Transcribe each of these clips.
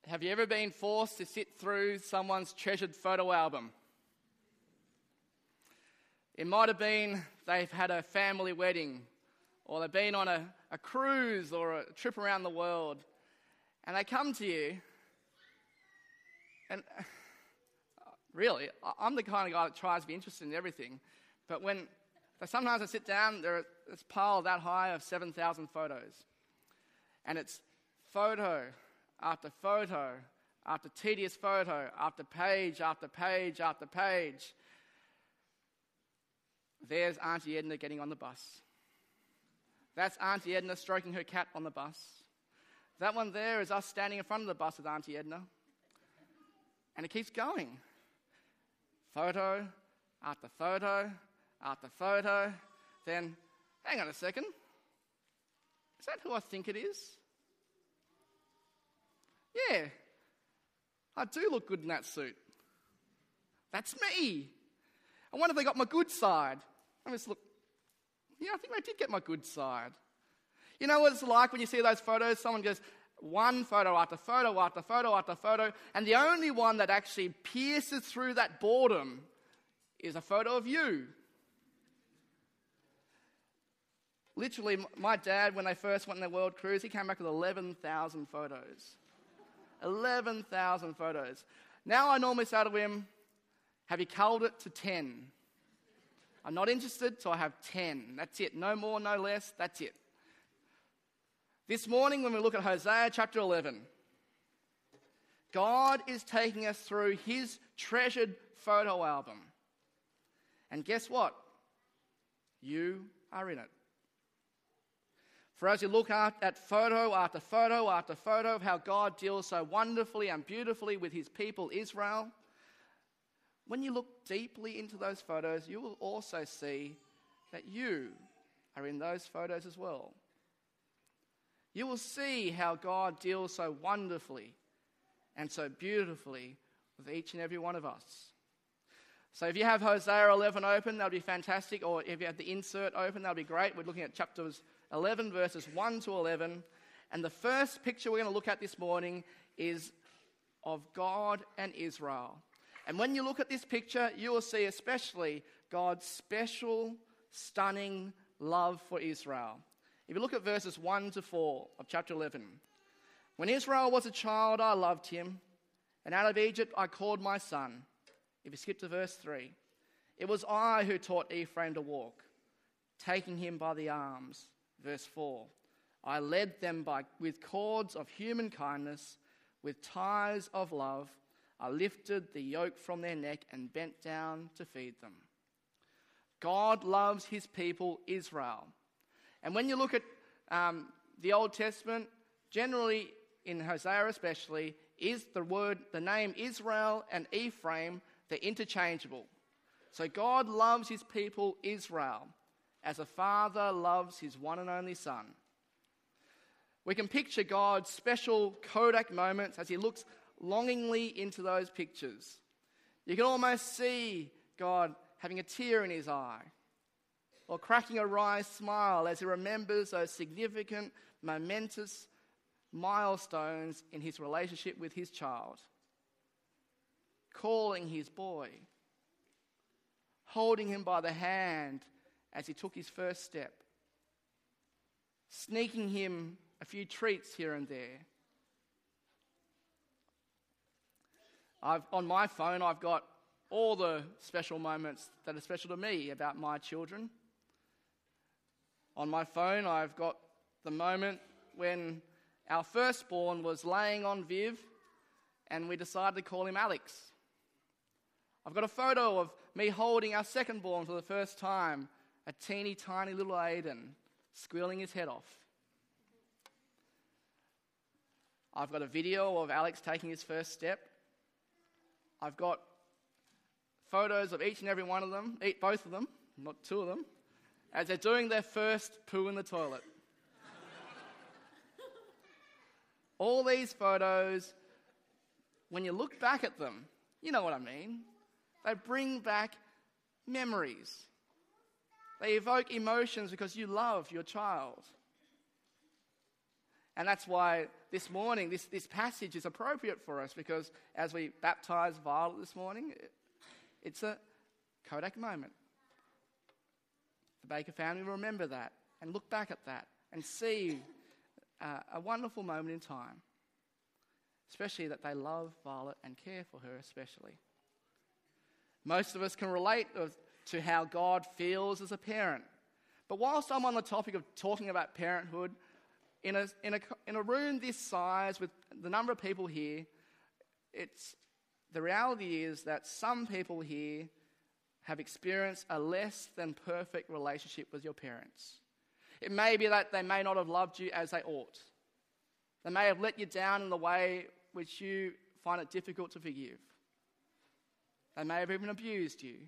Have you ever been forced to sit through someone's treasured photo album? It might have been they've had a family wedding, or they've been on a cruise or a trip around the world, and they come to you, and really, I'm the kind of guy that tries to be interested in everything, but sometimes I sit down, there's this pile that high of 7,000 photos, and it's photo after photo after tedious photo after page after page after page. There's Auntie Edna getting on the bus. That's Auntie Edna stroking her cat on the bus. That one there is us standing in front of the bus with Auntie Edna. And it keeps going. Photo after photo after photo. Then, hang on a second. Is that who I think it is? Yeah, I do look good in that suit. That's me. I wonder if they got my good side. I just look, yeah, I think they did get my good side. You know what it's like when you see those photos? Someone goes one photo after photo after photo after photo, and the only one that actually pierces through that boredom is a photo of you. Literally, my dad, when they first went on their world cruise, he came back with 11,000 photos. 11,000 photos. Now I normally say to him, have you culled it to 10? I'm not interested, so I have 10. That's it. No more, no less. That's it. This morning, when we look at Hosea chapter 11, God is taking us through his treasured photo album. And guess what? You are in it. For as you look at photo after photo after photo of how God deals so wonderfully and beautifully with his people Israel, when you look deeply into those photos, you will also see that you are in those photos as well. You will see how God deals so wonderfully and so beautifully with each and every one of us. So if you have Hosea 11 open, that'll be fantastic. Or if you have the insert open, that'll be great. We're looking at chapters 11, verses 1 to 11. And the first picture we're going to look at this morning is of God and Israel. And when you look at this picture, you will see especially God's special, stunning love for Israel. If you look at verses 1 to 4 of chapter 11. When Israel was a child, I loved him, and out of Egypt I called my son. If you skip to verse 3, it was I who taught Ephraim to walk, taking him by the arms. Verse 4, I led them with cords of human kindness, with ties of love. I lifted the yoke from their neck and bent down to feed them. God loves his people Israel. And when you look at the Old Testament, generally in Hosea especially, is the name Israel and Ephraim, they're interchangeable. So God loves his people Israel as a father loves his one and only son. We can picture God's special Kodak moments as he looks longingly into those pictures. You can almost see God having a tear in his eye, or cracking a wry smile as he remembers those significant, momentous milestones in his relationship with his child. Calling his boy, holding him by the hand as he took his first step, sneaking him a few treats here and there. On my phone, I've got all the special moments that are special to me about my children. On my phone, I've got the moment when our firstborn was laying on Viv and we decided to call him Alex. I've got a photo of me holding our secondborn for the first time, a teeny tiny little Aiden, squealing his head off. I've got a video of Alex taking his first step. I've got photos of each and every one of them, both of them, not two of them, as they're doing their first poo in the toilet. All these photos, when you look back at them, you know what I mean. They bring back memories. They evoke emotions because you love your child. And that's why this morning, this passage is appropriate for us, because as we baptise Violet this morning, it's a Kodak moment. The Baker family will remember that and look back at that and see a wonderful moment in time, especially that they love Violet and care for her especially. Most of us can relate to how God feels as a parent. But whilst I'm on the topic of talking about parenthood, in a room this size with the number of people here, the reality is that some people here have experienced a less than perfect relationship with your parents. It may be that they may not have loved you as they ought. They may have let you down in the way which you find it difficult to forgive. They may have even abused you.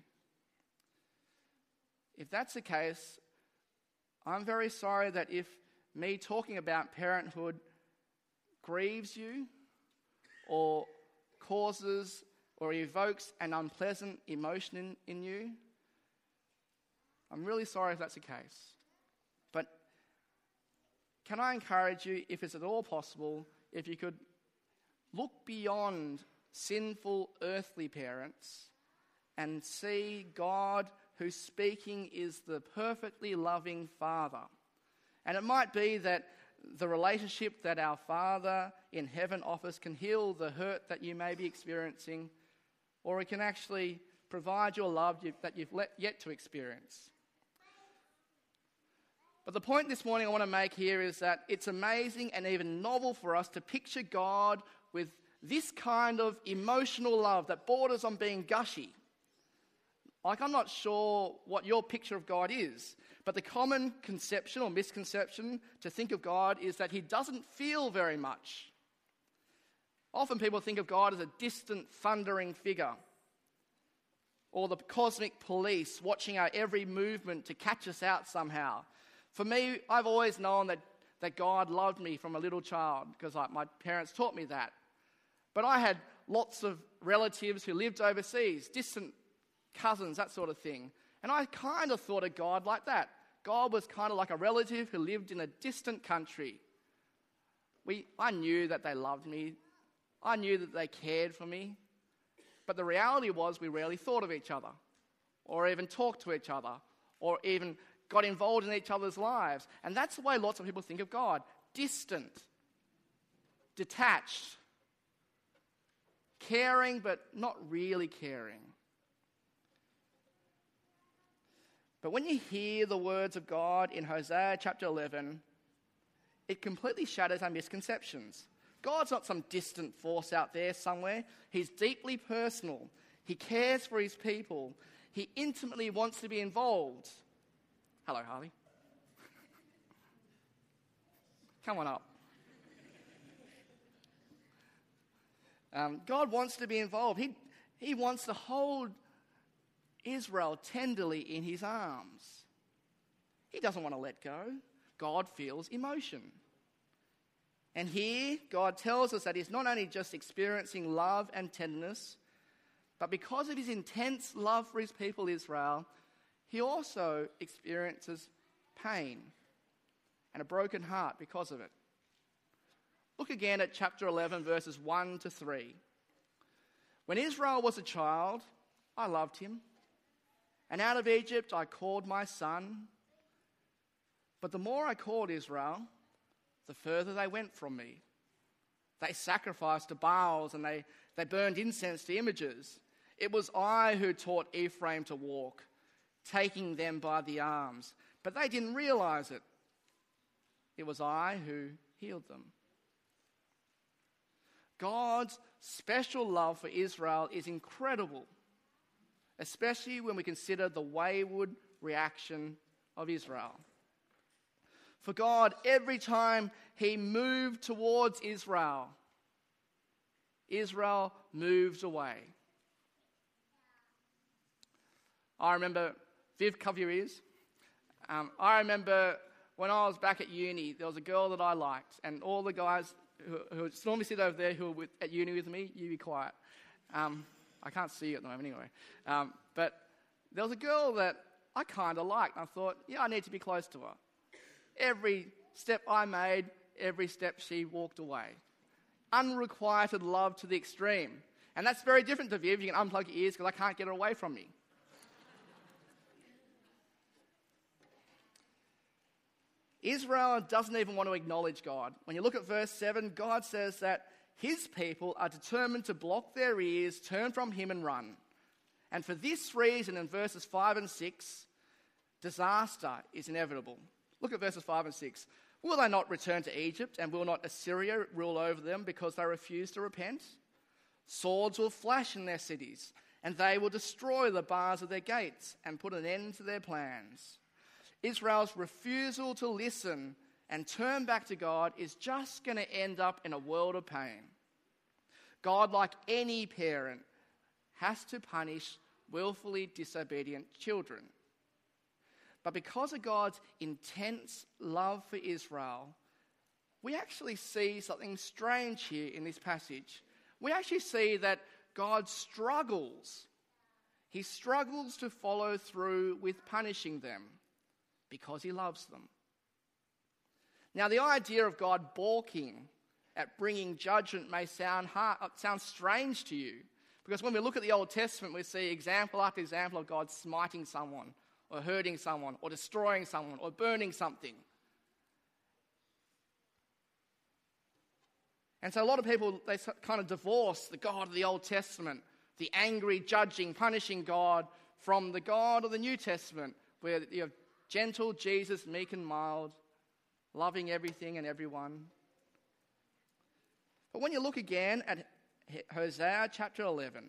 If that's the case, I'm very sorry that if me talking about parenthood grieves you or causes or evokes an unpleasant emotion in you, I'm really sorry if that's the case. But can I encourage you, if it's at all possible, if you could look beyond sinful earthly parents and see God, who's speaking, is the perfectly loving Father. And it might be that the relationship that our Father in heaven offers can heal the hurt that you may be experiencing, or it can actually provide your love that you've yet to experience. But the point this morning I want to make here is that it's amazing and even novel for us to picture God with this kind of emotional love that borders on being gushy. Like, I'm not sure what your picture of God is, but the common conception or misconception to think of God is that he doesn't feel very much. Often people think of God as a distant, thundering figure, or the cosmic police watching our every movement to catch us out somehow. For me, I've always known that God loved me from a little child, because my parents taught me that. But I had lots of relatives who lived overseas, distant cousins, that sort of thing. And I kind of thought of God like that. God was kind of like a relative who lived in a distant country. I knew that they loved me. I knew that they cared for me. But the reality was we rarely thought of each other, or even talked to each other, or even got involved in each other's lives. And that's the way lots of people think of God. Distant, detached, caring but not really caring. But when you hear the words of God in Hosea chapter 11, it completely shatters our misconceptions. God's not some distant force out there somewhere. He's deeply personal. He cares for his people. He intimately wants to be involved. Hello, Harley. Come on up. God wants to be involved. He wants to hold Israel tenderly in his arms. He doesn't want to let go. God feels emotion. And here, God tells us that he's not only just experiencing love and tenderness, but because of his intense love for his people Israel, he also experiences pain and a broken heart because of it. Look again at chapter 11, verses 1 to 3. When Israel was a child, I loved him. And out of Egypt I called my son. But the more I called Israel, the further they went from me. They sacrificed to Baals and they burned incense to images. It was I who taught Ephraim to walk, taking them by the arms. But they didn't realize it. It was I who healed them. God's special love for Israel is incredible, especially when we consider the wayward reaction of Israel. For God, every time he moved towards Israel, Israel moved away. I remember, Viv, cover your ears. I remember when I was back at uni, there was a girl that I liked, and all the guys who normally sit over there who were at uni with me, you be quiet. I can't see you at the moment anyway. But there was a girl that I kind of liked, and I thought, yeah, I need to be close to her. Every step I made, every step she walked away. Unrequited love to the extreme. And that's very different to Viv. You can unplug your ears because I can't get her away from me. Israel doesn't even want to acknowledge God. When you look at verse 7, God says that his people are determined to block their ears, turn from him and run. And for this reason, in verses 5 and 6, disaster is inevitable. Look at verses 5 and 6. Will they not return to Egypt, and will not Assyria rule over them because they refuse to repent? Swords will flash in their cities, and they will destroy the bars of their gates and put an end to their plans. Israel's refusal to listen and turn back to God is just going to end up in a world of pain. God, like any parent, has to punish willfully disobedient children. But because of God's intense love for Israel, we actually see something strange here in this passage. We actually see that God struggles. He struggles to follow through with punishing them because he loves them. Now, the idea of God balking at bringing judgment may sound strange to you, because when we look at the Old Testament, we see example after example of God smiting someone, or hurting someone, or destroying someone, or burning something. And so a lot of people, they kind of divorce the God of the Old Testament, the angry, judging, punishing God, from the God of the New Testament, where you have gentle Jesus, meek and mild, loving everything and everyone. But when you look again at Hosea chapter 11,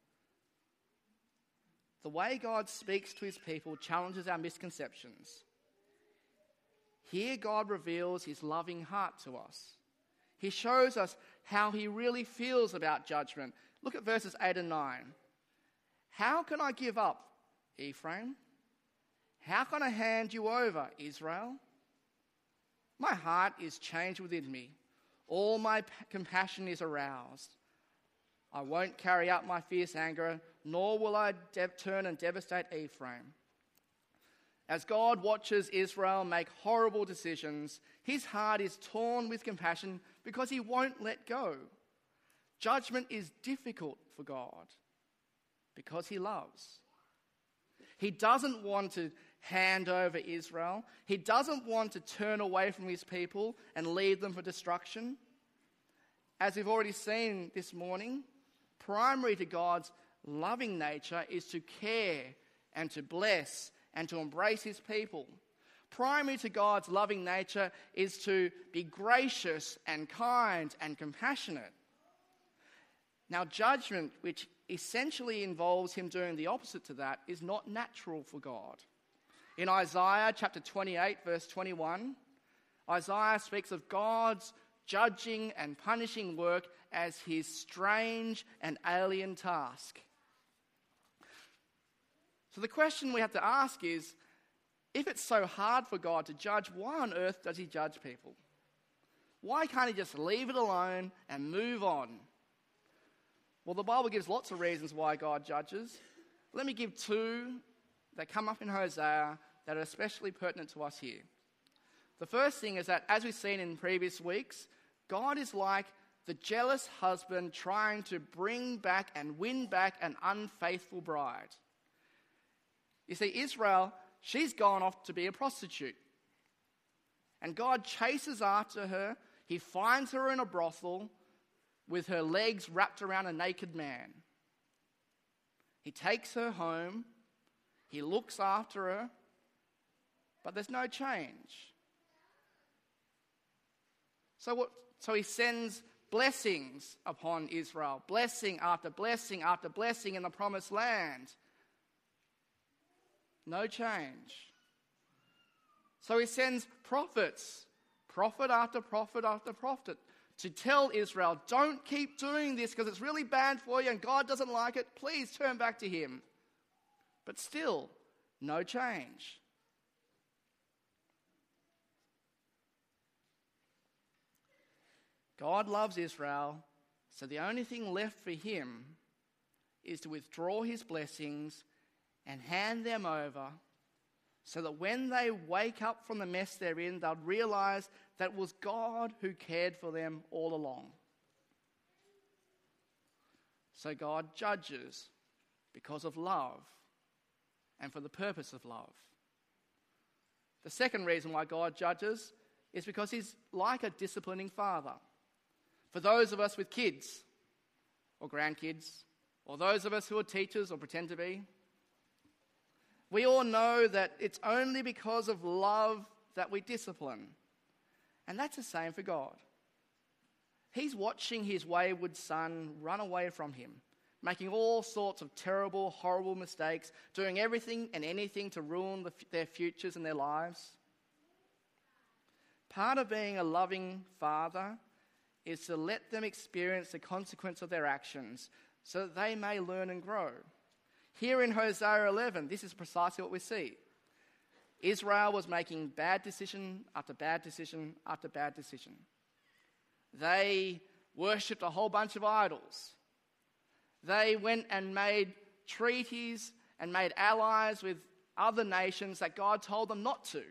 the way God speaks to his people challenges our misconceptions. Here God reveals his loving heart to us. He shows us how he really feels about judgment. Look at verses 8 and 9. How can I give up, Ephraim? How can I hand you over, Israel? My heart is changed within me. All my compassion is aroused. I won't carry out my fierce anger, nor will I turn and devastate Ephraim. As God watches Israel make horrible decisions, his heart is torn with compassion because he won't let go. Judgment is difficult for God because he loves. He doesn't want to hand over Israel. He doesn't want to turn away from his people and leave them for destruction. As we've already seen this morning, primary to God's loving nature is to care and to bless and to embrace his people. Primary to God's loving nature is to be gracious and kind and compassionate. Now, judgment, which essentially involves him doing the opposite to that, is not natural for God. In Isaiah chapter 28, verse 21, Isaiah speaks of God's judging and punishing work as his strange and alien task. So the question we have to ask is, if it's so hard for God to judge, why on earth does he judge people? Why can't he just leave it alone and move on? Well, the Bible gives lots of reasons why God judges. Let me give two that come up in Hosea that are especially pertinent to us here. The first thing is that, as we've seen in previous weeks, God is like the jealous husband trying to bring back and win back an unfaithful bride. You see, Israel, she's gone off to be a prostitute. And God chases after her. He finds her in a brothel with her legs wrapped around a naked man. He takes her home. He looks after her. But there's no change. So he sends blessings upon Israel. Blessing after blessing after blessing in the promised land. No change. So he sends prophets, prophet after prophet after prophet, to tell Israel, don't keep doing this because it's really bad for you and God doesn't like it. Please turn back to him. But still, no change. God loves Israel, so the only thing left for him is to withdraw his blessings and hand them over so that when they wake up from the mess they're in, they'll realize that it was God who cared for them all along. So God judges because of love and for the purpose of love. The second reason why God judges is because he's like a disciplining father. For those of us with kids or grandkids, or those of us who are teachers or pretend to be, we all know that it's only because of love that we discipline. And that's the same for God. He's watching his wayward son run away from him, making all sorts of terrible, horrible mistakes, doing everything and anything to ruin their futures and their lives. Part of being a loving father is to let them experience the consequence of their actions so that they may learn and grow. Here in Hosea 11, this is precisely what we see. Israel was making bad decision after bad decision after bad decision. They worshipped a whole bunch of idols. They went and made treaties and made allies with other nations that God told them not to.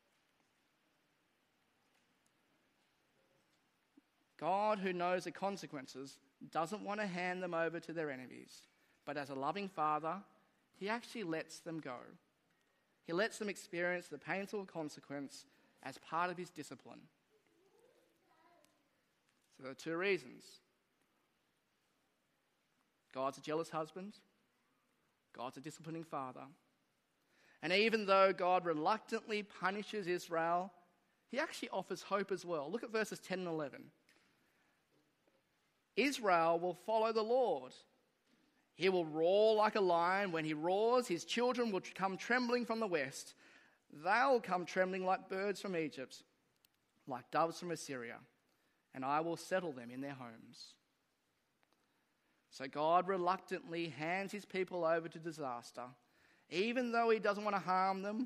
God, who knows the consequences, doesn't want to hand them over to their enemies. But as a loving father, he actually lets them go. He lets them experience the painful consequence as part of his discipline. So there are two reasons. God's a jealous husband. God's a disciplining father. And even though God reluctantly punishes Israel, he actually offers hope as well. Look at verses 10 and 11. Israel will follow the Lord. He will roar like a lion. When he roars, his children will come trembling from the west. They'll come trembling like birds from Egypt, like doves from Assyria, and I will settle them in their homes. So God reluctantly hands his people over to disaster, even though he doesn't want to harm them,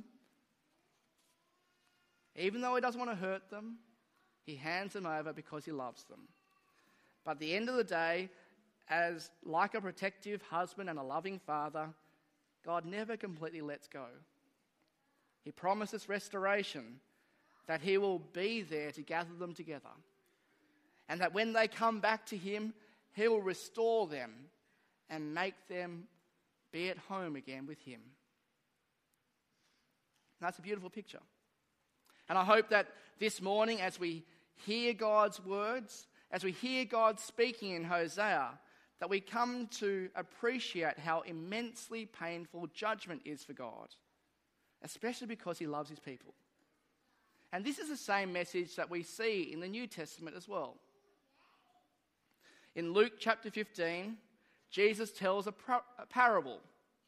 even though he doesn't want to hurt them. He hands them over because he loves them. But at the end of the day, as like a protective husband and a loving father, God never completely lets go. He promises restoration, that he will be there to gather them together, and that when they come back to him, he will restore them and make them be at home again with him. That's a beautiful picture. And I hope that this morning, as we hear God's words, as we hear God speaking in Hosea, that we come to appreciate how immensely painful judgment is for God, especially because he loves his people. And this is the same message that we see in the New Testament as well. In Luke chapter 15, Jesus tells a parable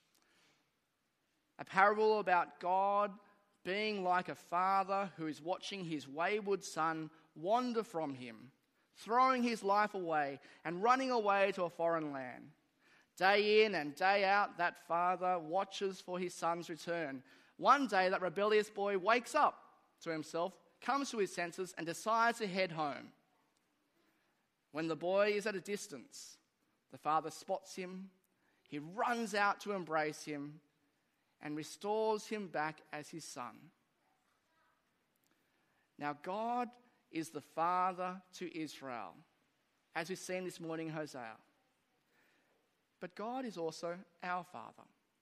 about God being like a father who is watching his wayward son wander from him, throwing his life away and running away to a foreign land. Day in and day out, that father watches for his son's return. One day, that rebellious boy wakes up to himself, comes to his senses, and decides to head home. When the boy is at a distance, the father spots him, he runs out to embrace him, and restores him back as his son. Now, God is the father to Israel, as we've seen this morning in Hosea. But God is also our father.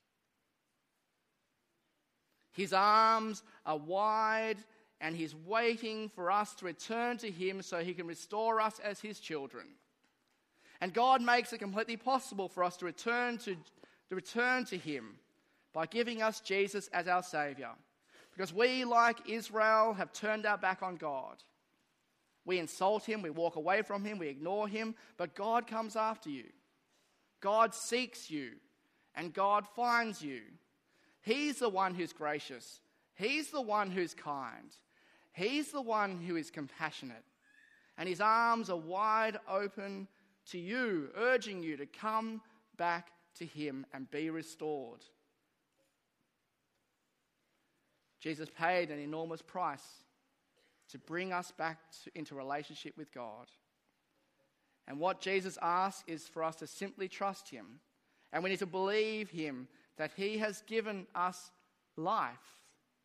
His arms are wide, and he's waiting for us to return to him so he can restore us as his children. And God makes it completely possible for us to return to him by giving us Jesus as our Saviour. Because we, like Israel, have turned our back on God. We insult him, we walk away from him, we ignore him, but God comes after you. God seeks you, and God finds you. He's the one who's gracious. He's the one who's kind. He's the one who is compassionate. And his arms are wide open to you, urging you to come back to him and be restored. Jesus paid an enormous price to bring us back into relationship with God. And what Jesus asks is for us to simply trust him. And we need to believe him that he has given us life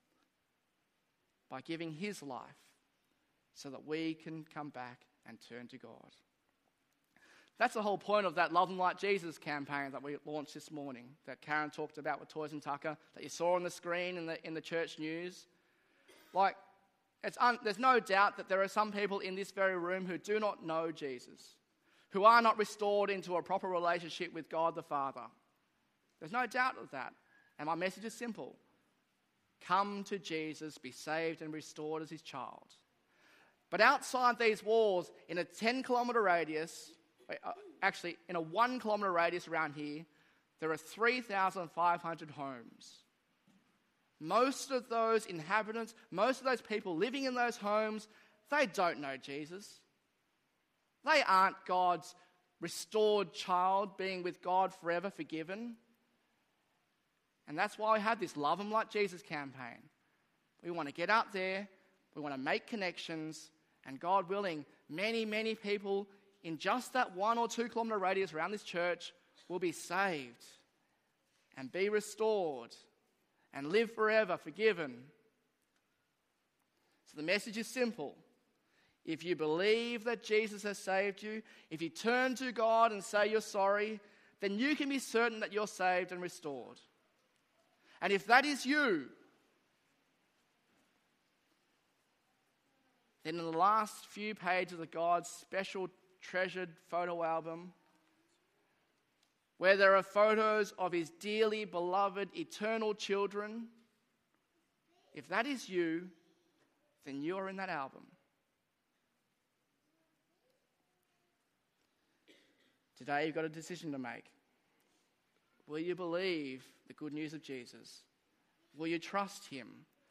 by giving his life so that we can come back and turn to God. That's the whole point of that Love Them Like Jesus campaign that we launched this morning, that Karen talked about with Toys and Tucker, that you saw on the screen in the church news. Like, there's no doubt that there are some people in this very room who do not know Jesus, who are not restored into a proper relationship with God the Father. There's no doubt of that. And my message is simple. Come to Jesus, be saved and restored as his child. But outside these walls, in a 10-kilometre radius, actually in a 1-kilometre radius around here, there are 3,500 homes. Most of those inhabitants, most of those people living in those homes, they don't know Jesus. They aren't God's restored child, being with God forever, forgiven. And that's why we have this Love Them Like Jesus campaign. We want to get out there, we want to make connections, and God willing, many, many people in just that 1 or 2 kilometre radius around this church will be saved and be restored and live forever forgiven. So the message is simple. If you believe that Jesus has saved you, if you turn to God and say you're sorry, then you can be certain that you're saved and restored. And if that is you, then in the last few pages of God's special treasured photo album, where there are photos of his dearly beloved eternal children, if that is you, then you are in that album. Today you've got a decision to make. Will you believe the good news of Jesus? Will you trust him?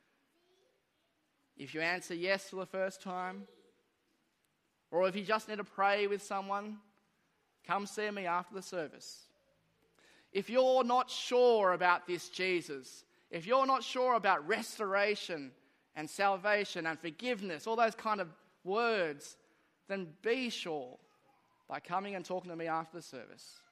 If you answer yes for the first time, or if you just need to pray with someone, come see me after the service. If you're not sure about this Jesus, if you're not sure about restoration and salvation and forgiveness, all those kind of words, then be sure by coming and talking to me after the service.